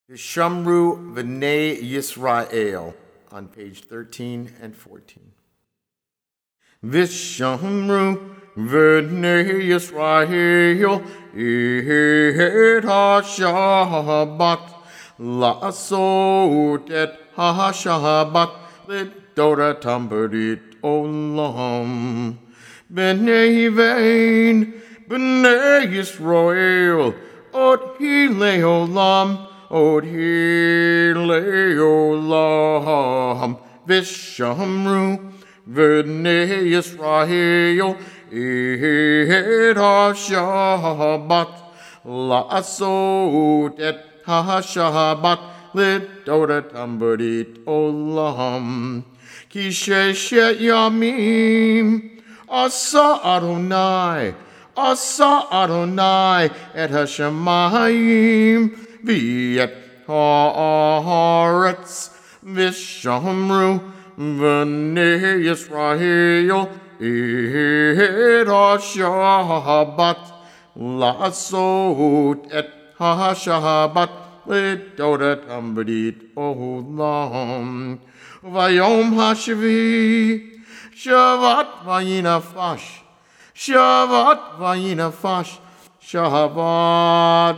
Shamru V'nei Yisrael on page 13 and 14. Vishamru V'nei Yisrael et ha-Shabbat la'asot et ha-Shabbat l'doratam b'rit olam b'nei vein b'nei Yisrael od hi le'olam od hi le'olam Vishamru V'nei Yisrael et ha-Shabbat la'asot et ha-Shabbat l'doratam b'rit olam ki sheshet yamim asa Adonai et ha-shamayim v'et ha'aretz Vishamru V'nei Yisrael et ha-Shabbat la'asot et ha-Shabbat l'doratam b'rit olam v'yom ha'shvi Shabbat v'yinafash Shabbat v'yinafash Shabbat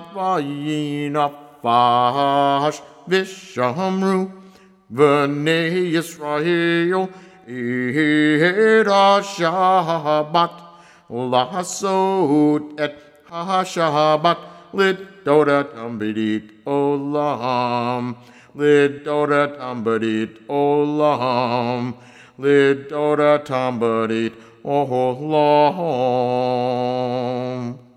v'yinafash Vishamru V'nei Yisrael et ha-Shabbat la'asot et ha-Shabbat l'doratam b'rit olam l'doratam b'rit olam l'doratam b'rit olam.